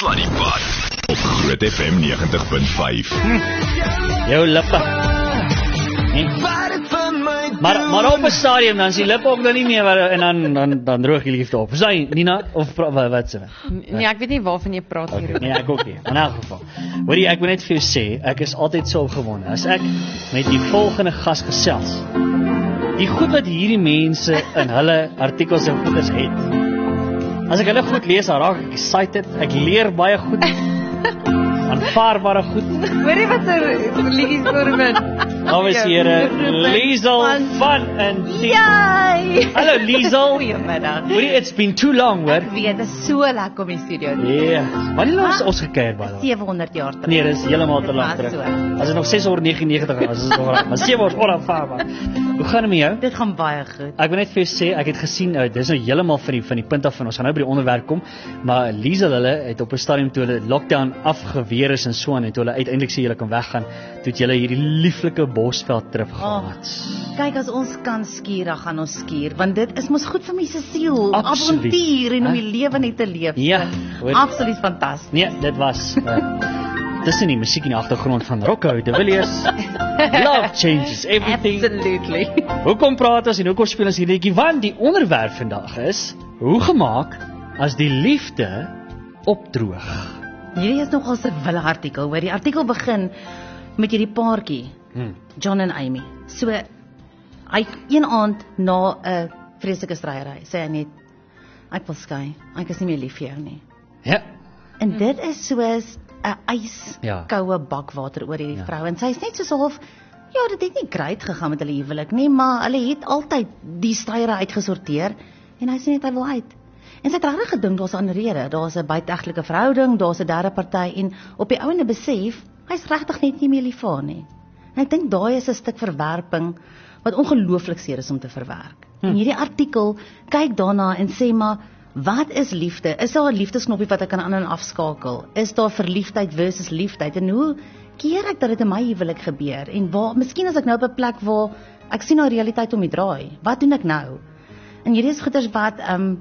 Sluddypot op Groot FM 90.5. Jou lippe. Maar op 'n stadium dan is die lippe ook dan nie meer en dan droog die liefde op. Verstaan Nina of wat sê? Nee, ek weet nie waarvan jy praat hier. Nee, ek ook nie. In elk geval. Hoorie, ek wil net vir jou sê, ek is altyd so opgewonde as ek met die volgende gas gesels. Die goed wat hierdie mense in hulle artikels en goeders het. As ek hulle goed lees, dan raak ek excited. Ek leer baie goed. Aanvaarbare goed. Hoorie wat 'n liedjie voorwin. Dames en here, Liesel van en Yay! Hallo Liesel. Goeiemiddag. Hoorie, it's been too long, hoor. Ek weet, dit is so lekker om in die studio te Ja. Yeah. Wanneer laas ons gekuier by? 700 jaar terug. Nee, dis heeltemal te lank Dit was terug. As dit nog 699 was, is dit nog reg. Maar 7 word onafhaarbaar. Hoe gaan dit met jou? Dit gaan baie goed. Ek wil net vir jou sê, ek het gesien, dis nou heeltemal van die punt af van ons gaan nou by die onderwerp kom, maar Liesel hulle het op 'n stadium toe hulle lockdown afgeweer is en so aan en toe hulle uiteindelik sê hulle kan weggaan, toe het hulle hierdie lieflike Bosveld trip gehad. Kyk, as ons kan skier, dan gaan ons skier, want dit is mos goed vir my se siel, Absoluut. avontuur en om die lewe net te leef. Ja, hoor. Absoluut fantasties. Nee, dit was tussen die musiek in die agtergrond van Rocco de Villiers. Love changes everything. Absolutely. Hoekom praat ons en hoekom speel ons hierdie liedjie? Want die onderwerp vandag is hoe gemaak as die liefde opdroog. Hierdie is nogal 'n wille artikel, hoor. Die artikel begin met hierdie paartjie, John en Amy. So hy een aand na 'n vreeslike stryery sê hy net, ek wil skei. Ek is nie meer lief vir jou nie. Ja. En dit is soos 'n yskoue bakwater oor hierdie vrou en sy is net so half, ja, dit het nie great gegaan met hulle huwelik nie, maar hulle het altyd die stryery uitgesorteer en hy sê net hy wil uit. En sy het regtig gedink daar's 'n ander rede, daar's 'n buiteegtelike verhouding, daar's 'n derde party en op die ouene besef hy's regtig net nie meer lief vir haar nie. En ek dink daai is 'n stuk verwerping wat ongelooflik seer is om te verwerk. En hierdie artikel kyk daarna en sê maar, wat is liefde? Is daar 'n liefdesknoppie wat ek kan aan en afskakel? Is daar verliefdheid versus liefdheid? En hoe keer ek dat dit in my huwelik gebeur? En waar, miskien as ek nou op 'n plek waar ek sien nou realiteit om die draai. Wat doen ek nou? En hierdie is goeders wat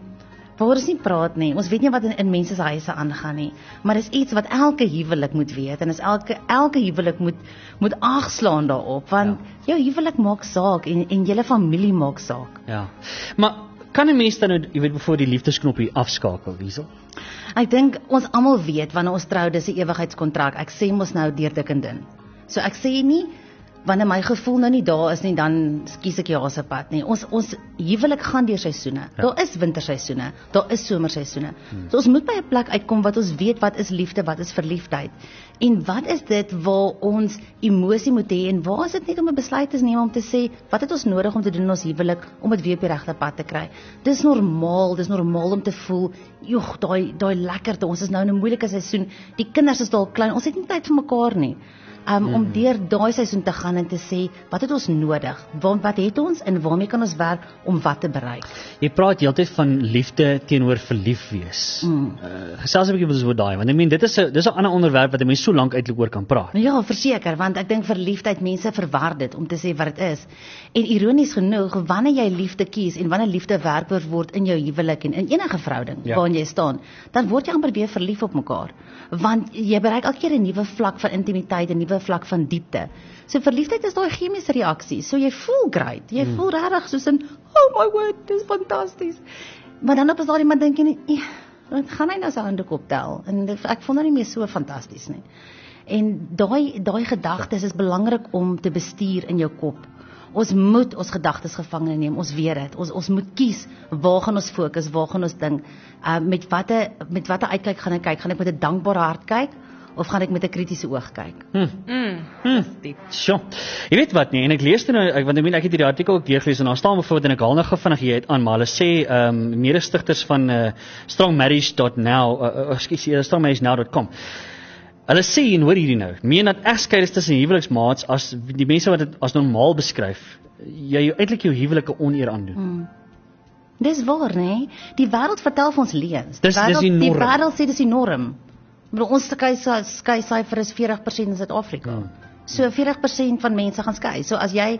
waar ons nie praat nie. Ons weet nie wat in mense se huise aangaan nie, maar dis iets wat elke huwelik moet weet en is elke huwelik moet agslaan daarop, want jou huwelik maak saak en julle familie maak saak. Ja. Maar kan 'n mens dan nou, jy weet, voor die liefdesknoppie afskakel, Liesel? Ek dink ons almal weet wanneer ons trou, dis 'n ewigheidskontrak. Ek sê mos nou deur dik en dun. So ek sê nie wanneer my gevoel nou nie daar is nie, dan kies ek die se pad nie. Ons huwelik gaan deur seisoene. Ja. Daar is winterseisoene, daar is somerseisoene. So ons moet by 'n plek uitkom wat ons weet wat is liefde, wat is verliefdheid. En wat is dit waar ons emosie moet hê en waar is dit net om 'n besluit te neem om te sê wat het ons nodig om te doen in ons huwelik om dit weer op die regte pad te kry. Dis normaal om te voel, joh, daai lekkerte, ons is nou in 'n moeilike seisoen. Die kinders is dalk klein, ons het nie tyd vir mekaar nie. Om deur daai seisoen te gaan en te sê, wat het ons nodig? Wat het ons en waarmee kan ons werk om wat te bereik? Jy praat heeltyd van liefde teenoor verlief wees. Gesels 'n bietjie oor daai, want ek meen dit is 'n ander onderwerp wat mense so lank eintlik oor kan praat. Ja, verseker, want ek dink verliefdheid, mense verwar dit om te sê wat dit is. En ironies genoeg, wanneer jy liefde kies en wanneer liefde werkbaar word in jou huwelik en in enige verhouding waarin jy staan, dan word jy amper weer verlief op mekaar. Want jy bereik elke keer 'n nuwe vlak van intimiteit, 'n nuwe vlak van diepte. So verliefdheid is daai chemiese reaksie. So jy voel great. Jy voel regtig soos in, oh my word, dis fantasties. Maar dan op 'n stadium dink jy net, wat gaan hy nou sy hande optel? En ek vond dit nie meer so fantasties nie. En daai gedagtes is belangrik om te bestuur in jou kop. Ons moet ons gedagtes gevange neem, ons weet dit. Ons moet kies, waar gaan ons fokus, waar gaan ons dink, met watter uitkyk gaan ek kyk? Gaan ek met 'n dankbare hart kyk? Of gaan ek met 'n kritiese oog kyk? Sjoe. Jy weet wat nie, en ek lees dit nou, want ek het hierdie artikel ook deurgelees en daar staan byvoorbeeld en ek haal nou vinnig hier uit aan, maar hulle sê mede-stigters van strongmarriage.now.com. Hulle sê en hoor hierdie nou, meen dat egskeidings tussen huweliksmaats as die mense wat dit as normaal beskryf, jy eintlik jou huwelike oneer aandoen. Dis waar, nee. Die wêreld vertel vir ons leuns. Dis die norm. Die wêreld sê dis die norm. Ons skei syfer is 40% in Suid-Afrika. So 40% van mense gaan skei. So as jy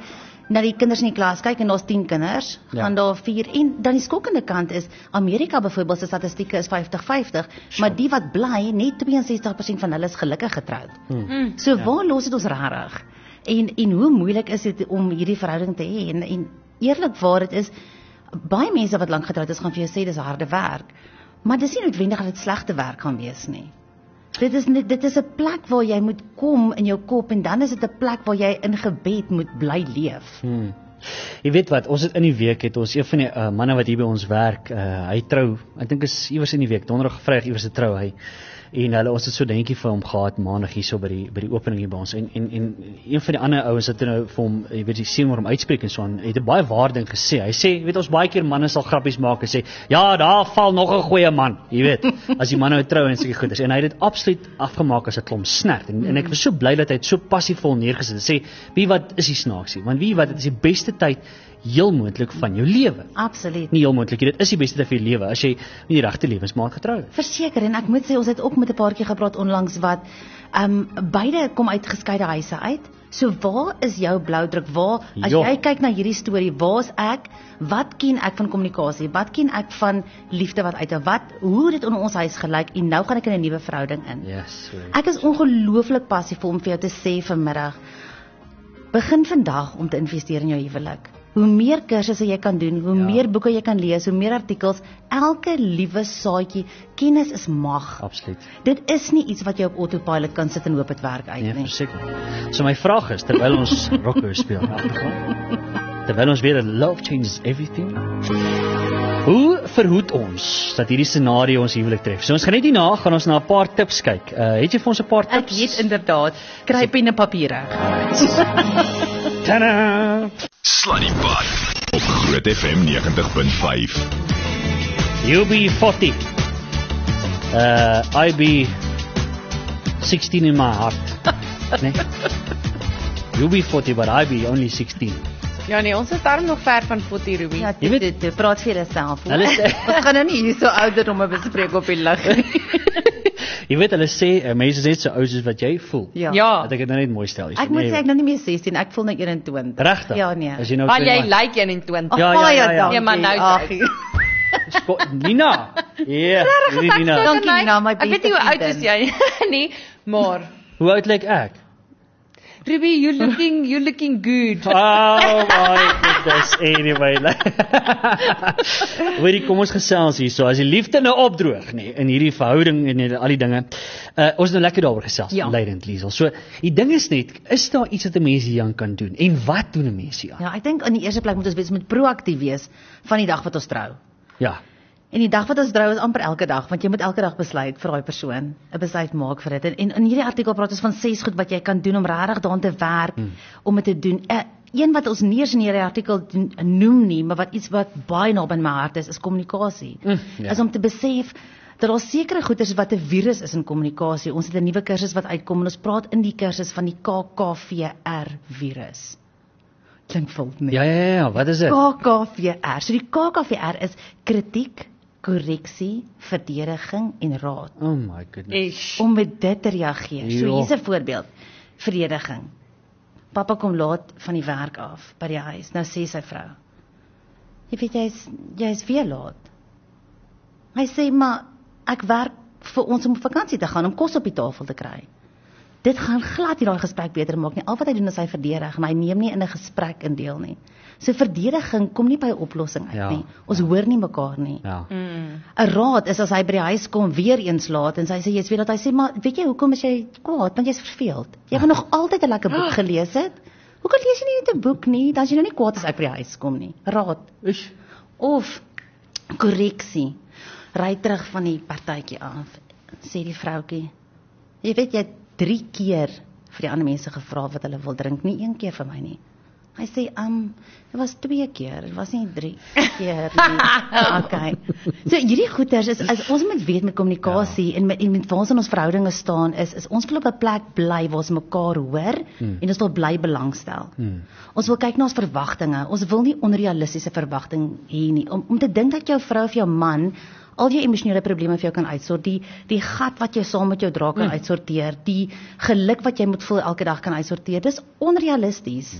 na die kinders in die klas kyk en daar's 10 kinders, gaan daar 4 en dan die skokkende kant is Amerika byvoorbeeld se statistieke is 50-50, maar die wat bly, net 62% van hulle is gelukkig getroud. So waar los dit ons rarig? En hoe moeilik is dit om hierdie verhouding te hê? En eerlikwaar dit is baie mense wat lank getroud is gaan vir jou sê dis harde werk, maar dis nie noodwendig dat dit slegte werk gaan wees nie. Dit is 'n plek waar jy moet kom in jou kop en dan is dit 'n plek waar jy in gebed moet bly leef. Jy weet wat, ons het in die week het ons een van die manne wat hier by ons werk, hy trou, ek dink is iewers in die week, donderdag Vrydag iewers te trou hy. En ons het so dingetjie vir hom gehad maandag hierso by die opening hier by ons. En een van die ander ouens het nou vir hom, jy weet die senior hom uitspreek en so aan, het 'n baie waarde ding gesê. Hy sê, jy weet ons baie keer manne sal grappies maak en sê, ja, daar val nog 'n goeie man, jy weet, as die man nou trou en sulke goed is. En hy het dit absoluut afgemaak as 'n klomp snert. En ek was so bly dat hy dit so passievol neergesit het. Sê, wie wat is die snaaksie? Want wie wat, dit is die beste tyd heel moontlik van jou lewe. Absoluut. Nie heel moontlik, dit is die beste tyd vir jou lewe as jy met die regte lewensmaat getrou is. Verseker, en ek moet sê ons het ook met 'n paartjie gepraat onlangs wat beide kom uit geskeide huise uit. So waar is jou bloudruk? Waar as jy kyk na hierdie storie, waar's ek? Wat ken ek van kommunikasie? Wat ken ek van liefde wat uit? Hoe dit in ons huis gelyk en nou gaan ek in 'n nuwe verhouding in. Yes, ek is ongelooflik passievol om vir jou te sê vanmiddag. Begin vandag om te investeer in jou huwelik. Hoe meer kursusse jy kan doen, hoe meer boeke jy kan lees, hoe meer artikels, elke liewe saadjie, kennis is mag. Absoluut. Dit is nie iets wat jy op autopilot kan sit en hoop dit werk uit nie. Nee, verseker. So my vraag is, terwyl ons rocker speel, terwyl ons weer love changes everything, hoe verhoed ons dat hierdie scenario ons huwelik tref? So ons gaan net hierna, gaan ons na 'n paar tips kyk. Het jy vir ons 'n paar tips? Ek het inderdaad, kry pen en papier. Tada! Sluddypot op Groot FM 90.5. You be 40. I be 16 in my heart. Nee. You be 40, but I be only 16. Ja nee, ons is daarom nog ver van 40, Ruby. Ja, dit praat vir jouself. Ons gaan nou nie hier so ouderdomme bespreek op die lig nie. Jy weet hulle sê mense is net so oud soos wat jy voel. Ja. Dat ek dit nou net mooi stel. Ek moet sê ek nou nie meer 16, ek voel nou 21. Regtig? Ja nee. As jy nou maar jy lyk 21. Ja, maar nou Nina. Ja, Nina. Dankie Nina, my beste. Ek weet nie hoe oud is jy nie, maar hoe oud lyk ek? Ruby, you looking good. Oh my goodness, anyway. Hoorie, kom ons gesels hier so, as die liefde nou opdroog, nee, in hierdie verhouding en al die dinge, ons nou lekker daaroor gesels, leidend Liesel. So, die ding is net, is daar iets wat 'n mens hier aan kan doen, en wat doen 'n mens hier aan? Ja, ek dink in die eerste plek moet ons moet proaktief wees van die dag wat ons trou. Ja. En die dag wat ons trou is amper elke dag, want jy moet elke dag besluit vir daai persoon, 'n besluit maak vir dit. En in hierdie artikel praat ons van 6 goed wat jy kan doen om regtig daaraan te werk, om dit te doen. Een wat ons nie eens in hierdie artikel noem nie, maar wat iets wat baie naby aan my hart is kommunikasie. Is om te besef dat daar sekere goeders wat 'n virus is in kommunikasie. Ons het 'n nuwe kursus wat uitkom en ons praat in die kursus van die KKVR virus. Klink vol, nee. Ja, wat is dit? KKVR. So die KKVR is kritiek, korreksie, verdediging en raad. Oh my goodness. Om met dit te reageer. So hier's 'n voorbeeld. Verdediging. Papa kom laat van die werk af by die huis. Nou sê sy vrou: "Jy weet jy is weer laat." Hy sê: "Maar ek werk vir ons om vakansie te gaan om kos op die tafel te kry." Dit gaan glad nie daai gesprek beter maak nie. Al wat hy doen is hy verdedig en hy neem nie in 'n gesprek in deel nie. So verdediging kom nie by 'n oplossing uit nie. Ons hoor nie mekaar nie. 'n Raad is as hy by die huis kom weer eens laat en sy sê jy's weer dat hy sê maar weet jy hoekom is jy kwaad want jy's verveeld. Jy het nog altyd 'n lekker boek gelees het. Hoekom lees jy nie net 'n boek nie? Dan is jy nou nie kwaad as ek by die huis kom nie. Raad. Of korreksie. Ry terug van die partytjie af. Sê die vroutjie: "Jy weet jy 3 keer vir die ander mense gevra wat hulle wil drink, nie 1 keer vir my nie." Hy sê, dit was 2 keer, dit was nie 3 keer nie. Okay. So hierdie goeders is, as ons moet weet met kommunikasie en met waar ons in ons verhoudinge staan, is ons wil op 'n plek bly waar ons mekaar hoor en ons wil bly belangstel. Ons wil kyk na ons verwagtinge, ons wil nie onrealistiese verwagting hê nie, om te dink dat jou vrou of jou man al jou emosionele probleme vir jou kan uitsort, die gat wat jy saam met jou dra kan uitsorteer, die geluk wat jy moet voel elke dag kan uitsorteer, dis onrealisties.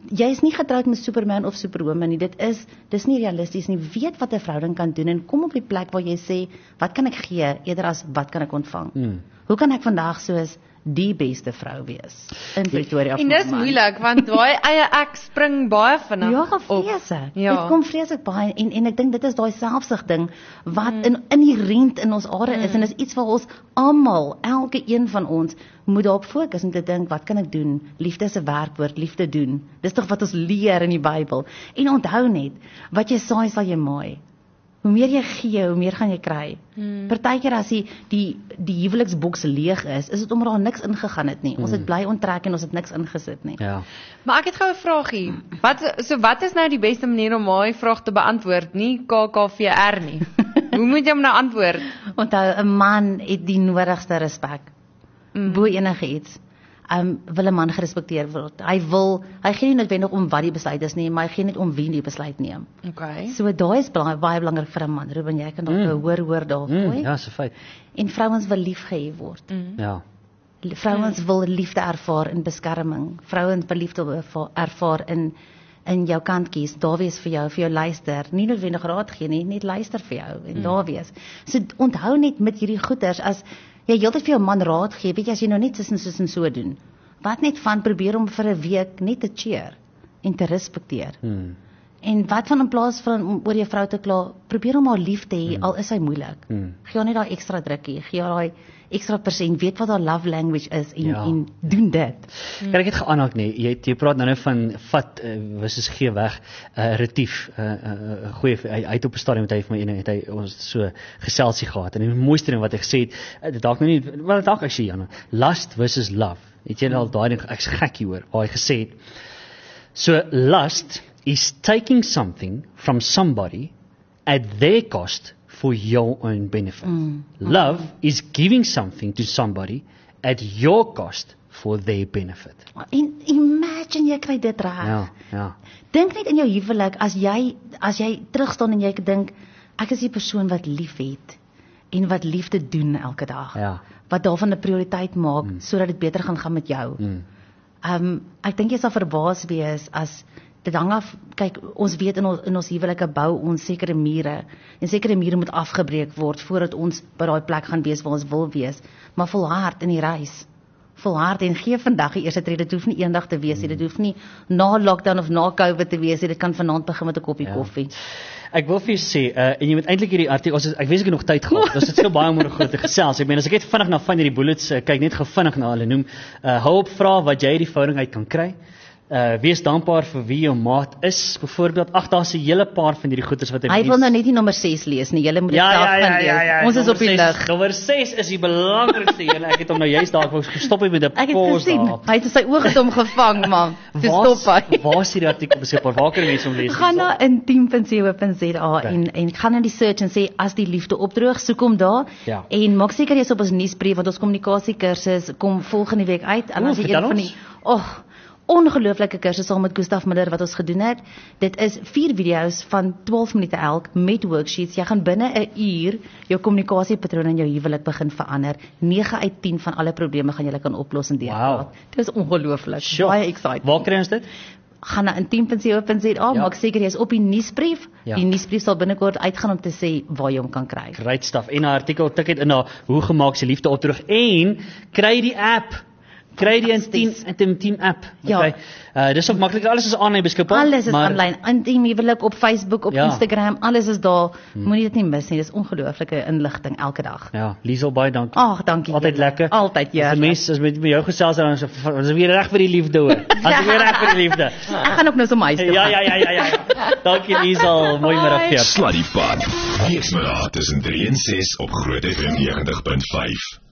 jy is nie getroud met Superman of Superwoman nie, dis nie realisties nie, weet wat 'n verhouding kan doen, en kom op die plek waar jy sê, wat kan ek gee, eerder as wat kan ek ontvang? Hoe kan ek vandag soos die beste vrou wees in Pretoria? En dis moeilik, want daai eie ek spring baie vinnig ja, vreeslik. Dit kom vreeslik baie, en ek dink dit is daai selfsug ding, wat inherent in ons are is, en is iets wat ons almal, elke een van ons, moet daarop fokus om te dink, wat kan ek doen? Liefde is 'n werkwoord, liefde doen. Dis tog wat ons leer in die Bybel. En onthou net, wat jy saai sal jy maai. Hoe meer jy gee, hoe meer gaan jy kry. Partykeer as die huweliksboks leeg is dit omdat daar niks ingegaan het nie. Ons het bly onttrek en ons het niks ingesit nie. Ja. Maar ek het gou 'n vraagie. Wat is nou die beste manier om daai vraag te beantwoord? Nie KKVR nie. Hoe moet jy hom nou antwoord? Onthou, 'n man het die nodigste respek. Bo enige iets. Wil 'n man gerespekteer word. Hy gee nie noodwendig om wat die besluit is nie, maar hy gee net om wie die besluit neem. Okay. So daai is baie belangrik vir 'n man. Ruben, jy kan dalk hoor daar gooi. Ja, so feit. En vrouens wil liefgehê word. Ja. Vrouens wil liefde ervaar in beskerming. Vrouens wil liefde ervaar in jou kantjies, daar wees vir jou luister, nie noodwendig raad gee nie, net luister vir jou en daar wees. So onthou net met hierdie goeters, as jy heeltyd vir jou man raad gee, weet jy, as jy nou net soos en so doen, wat net van probeer om vir 'n week net te cheer en te respekteer. En wat van in plaas van om oor jou vrou te kla, probeer om haar lief te hê, al is sy moeilik. Gee haar net daai ekstra drukkie, gee haar daai ekstra persent, weet wat haar love language is en doen dit. Kan ek het geaanhaak nie, jy praat nou van vat, versus gee weg, retief, goeie, hy het op 'n stadium het hy ons so geselsie gehad, en die mooiste ding wat hy gesê het, dalk nou nie, wel dalk as jy, Janne, lust versus love, het jy al daai ding, ek's gek hieroor, waar hy gesê het, so lust is taking something from somebody at their cost for your own benefit. Love is giving something to somebody at your cost for their benefit. En imagine jy kry dit reg. Ja. Dink net in jou huwelik, as jy terugstaan en jy dink, ek is die persoon wat lief het en wat liefde doen elke dag. Ja. Wat daarvan 'n prioriteit maak sodat dit beter gaan met jou. Ek dink jy sal verbaas wees as dit hang af, kyk, ons weet in ons huwelike bou ons sekere mure, en sekere mure moet afgebreek word voordat ons by daai plek gaan wees waar ons wil wees, maar volhard in die reis, volhard en gee vandag die eerste tree. Dit hoef nie eendag te wees nie, dit hoef nie na lockdown of na COVID te wees nie, dit kan vanaand begin met 'n koppie koffie. Ek wil vir jou sê, en jy moet eintlik hierdie artikel, ek wens ek het nog tyd gehad, ons het so baie om oor groot te gesels. Ek meen, as ek net vinnig na van hierdie bullets kyk, net vinnig na hulle noem, hou op vra wat jy die verhouding uit kan kry. Wees dankbaar vir wie jou maat is, byvoorbeeld. Ag, daar's 'n hele paar van hierdie goeders wat hy wil nou net die nommer 6 lees nie, julle moet dit self gaan lees. Ons is op die lig. Nommer 6 is die belangrikste, julle. Ek het hom nou juist daar gestop met 'n pause daar. Hy het sy oë het hom gevang, man. Dis stop hy. Waar is hierdie artikel beskikbaar? Waar kan mense hom lees? Gaan na intiem.co.za en gaan in die search en sê as die liefde opdroog, soek hom daar. En maak seker jy's op ons nuusbrief, want ons kommunikasiekursus kom volgende week uit, en as jy een van die ongelooflike kursus saam met Gustaf Miller wat ons gedoen het. Dit is 4 video's van 12 minute elk met worksheets. Jy gaan binne 'n uur jou kommunikasiepatrone in jou huwelik begin verander. 9 uit 10 van alle probleme gaan jy kan oplos en deurpraat. Dit is ongelooflik. Baie excited. Waar kry ons dit? Gaan na intiem.co.za, maak seker jy is op die nuusbrief. Die nuusbrief sal binnekort uitgaan om te sê waar jy hom kan kry. Great stuff. En 'n artikel tik dit in na hoe gemaak sy liefde opdroog, en kry die app. Kry die Intiem app. Dis ook maklik, alles is aanlyn beskikbaar. Alles is aanlyn, Intiem huwelik op Facebook, op Instagram, alles is daar. Moenie dit nie mis nie, dis ongelooflike inligting elke dag. Ja, Liesel, baie dankie. Ag, dankie. Altyd lekker. Altyd, ja. As mense as met jou gesels dan is weer reg vir die liefde hoor. As weer reg vir die liefde. Ek gaan ook nou so my huis toe. Ja. Dankie Liesel, mooi middag vir jou. Sluddy Pad. Weekmiddag tussen 3 en 6 op Groot FM 90.5.